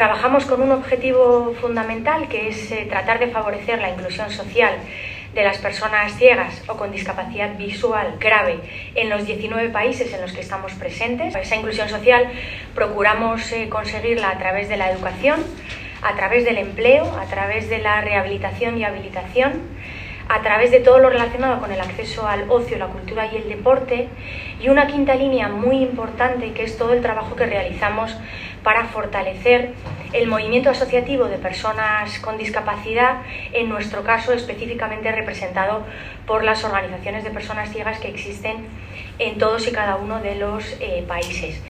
Trabajamos con un objetivo fundamental, que es tratar de favorecer la inclusión social de las personas ciegas o con discapacidad visual grave en los 19 países en los que estamos presentes. Esa inclusión social procuramos conseguirla a través de la educación, a través del empleo, a través de la rehabilitación y habilitación, a través de todo lo relacionado con el acceso al ocio, la cultura y el deporte, y una quinta línea muy importante, que es todo el trabajo que realizamos para fortalecer el movimiento asociativo de personas con discapacidad, en nuestro caso específicamente representado por las organizaciones de personas ciegas que existen en todos y cada uno de los países.